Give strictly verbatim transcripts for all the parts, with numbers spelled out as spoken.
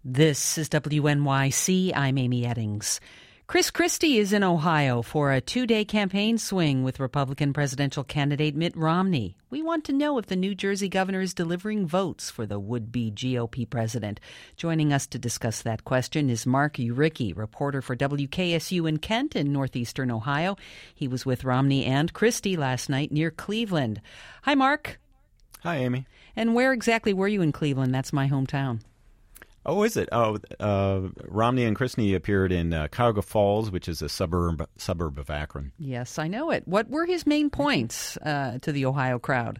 This is W N Y C. I'm Amy Eddings. Chris Christie is in Ohio for a two-day campaign swing with Republican presidential candidate Mitt Romney. We want to know if the New Jersey governor is delivering votes for the would-be G O P president. Joining us to discuss that question is Mark Uricki, reporter for W K S U in Kent in northeastern Ohio. He was with Romney and Christie last night near Cleveland. Hi, Mark. Hi, Amy. And where exactly were you in Cleveland? That's my hometown. Oh, is it? Oh, uh, Romney and Christie appeared in uh, Cuyahoga Falls, which is a suburb suburb of Akron. Yes, I know it. What were his main points uh, to the Ohio crowd?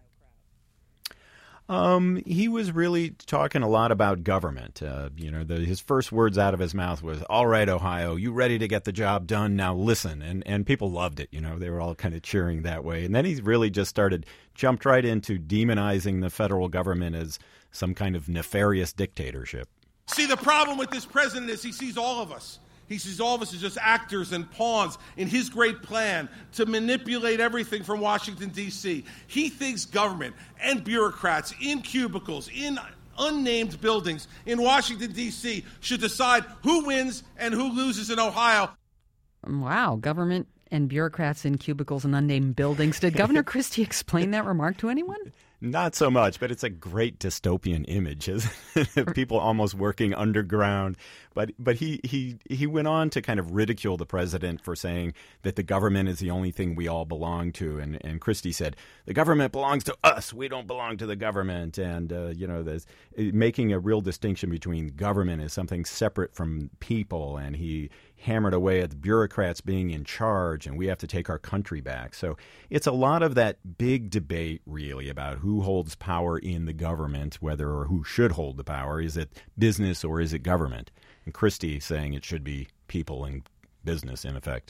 Um, he was really talking a lot about government. Uh, you know, the, his first words out of his mouth was, "All right, Ohio, you ready to get the job done? Now listen." And and people loved it. You know, they were all kind of cheering that way. And then he really just started, jumped right into demonizing the federal government as some kind of nefarious dictatorship. See, the problem with this president is he sees all of us. He sees all of us as just actors and pawns in his great plan to manipulate everything from Washington, D C He thinks government and bureaucrats in cubicles, in unnamed buildings in Washington, D C should decide who wins and who loses in Ohio. Wow, government and bureaucrats in cubicles and unnamed buildings. Did Governor Christie explain that remark to anyone? Not so much, but it's a great dystopian image, isn't it? People almost working underground. But but he, he, he went on to kind of ridicule the president for saying that the government is the only thing we all belong to. And, and Christie said, the government belongs to us. We don't belong to the government. And, uh, you know, there's, making a real distinction between government as something separate from people. And he hammered away at the bureaucrats being in charge, and we have to take our country back. So it's a lot of that big debate, really, about who holds power in the government, whether or who should hold the power. Is it business or is it government? And Christie saying it should be people and business, in effect.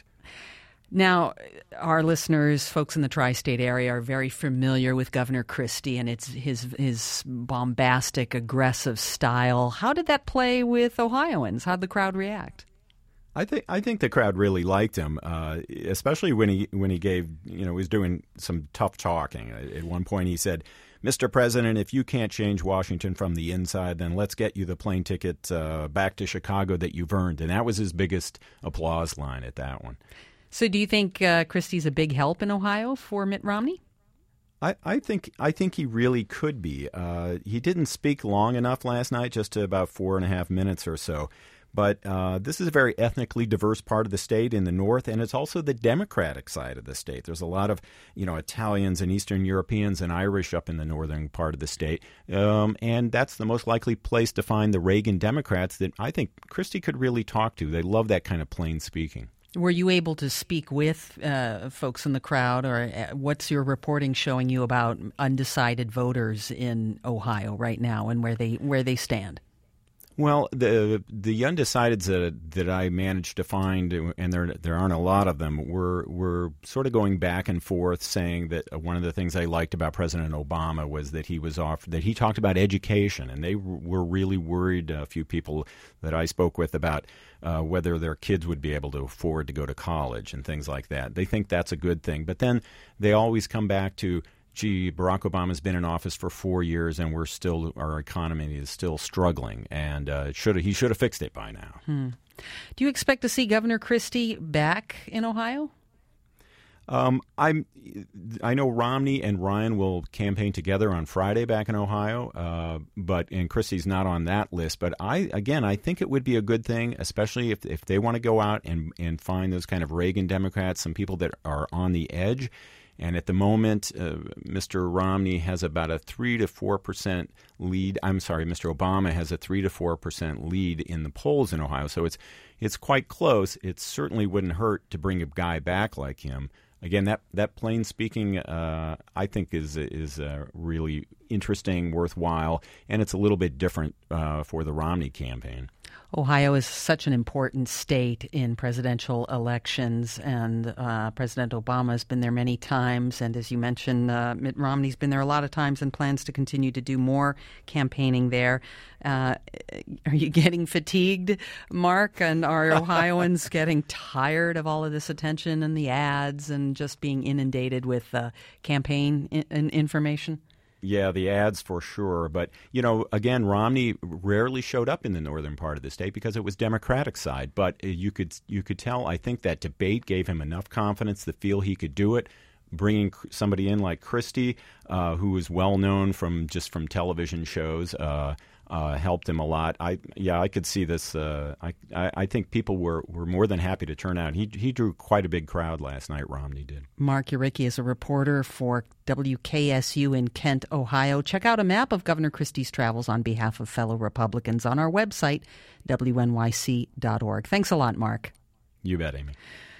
Now, our listeners, folks in the tri-state area, are very familiar with Governor Christie and it's his his bombastic, aggressive style. How did that play with Ohioans? How'd the crowd react? I think I think the crowd really liked him, uh, especially when he when he gave you know was doing some tough talking. At one point, he said, "Mister President, if you can't change Washington from the inside, then let's get you the plane ticket uh, back to Chicago that you've earned." And that was his biggest applause line at that one. So, do you think uh, Christie's a big help in Ohio for Mitt Romney? I, I think I think he really could be. Uh, he didn't speak long enough last night, just to about four and a half minutes or so. But uh, this is a very ethnically diverse part of the state in the north, and it's also the Democratic side of the state. There's a lot of, you know, Italians and Eastern Europeans and Irish up in the northern part of the state, um, and that's the most likely place to find the Reagan Democrats that I think Christie could really talk to. They love that kind of plain speaking. Were you able to speak with uh, folks in the crowd, or what's your reporting showing you about undecided voters in Ohio right now and where they where they stand? Well, the the undecideds that that I managed to find, and there there aren't a lot of them, were were sort of going back and forth, saying that one of the things I liked about President Obama was that he was off that he talked about education, and they were really worried. A few people that I spoke with about uh, whether their kids would be able to afford to go to college and things like that. They think that's a good thing, but then they always come back to, gee, Barack Obama's been in office for four years and we're still, our economy is still struggling, and uh, should he should have fixed it by now. Hmm. Do you expect to see Governor Christie back in Ohio? Um, I'm, I know Romney and Ryan will campaign together on Friday back in Ohio, uh, but and Christie's not on that list. But I, again, I think it would be a good thing, especially if if they want to go out and and find those kind of Reagan Democrats, some people that are on the edge. And at the moment, uh, Mister Romney has about a three to four percent lead. I'm sorry, Mister Obama has a three to four percent lead in the polls in Ohio. So it's it's quite close. It certainly wouldn't hurt to bring a guy back like him. Again, that that plain speaking, uh, I think is is uh, really interesting, worthwhile, and it's a little bit different uh, for the Romney campaign. Ohio is such an important state in presidential elections, and uh, President Obama has been there many times. And as you mentioned, uh, Mitt Romney's been there a lot of times and plans to continue to do more campaigning there. Uh, are you getting fatigued, Mark? And are Ohioans getting tired of all of this attention and the ads and just being inundated with uh, campaign in- information? Yeah, the ads for sure. But, you know, again, Romney rarely showed up in the northern part of the state because it was Democratic side. But you could you could tell, I think that debate gave him enough confidence to feel he could do it. Bringing somebody in like Christie, uh, who was well known from just from television shows, uh, uh, helped him a lot. I yeah, I could see this. Uh, I, I I think people were, were more than happy to turn out. He he drew quite a big crowd last night. Romney did. Mark Uricki is a reporter for W K S U in Kent, Ohio. Check out a map of Governor Christie's travels on behalf of fellow Republicans on our website, W N Y C dot org. Thanks a lot, Mark. You bet, Amy.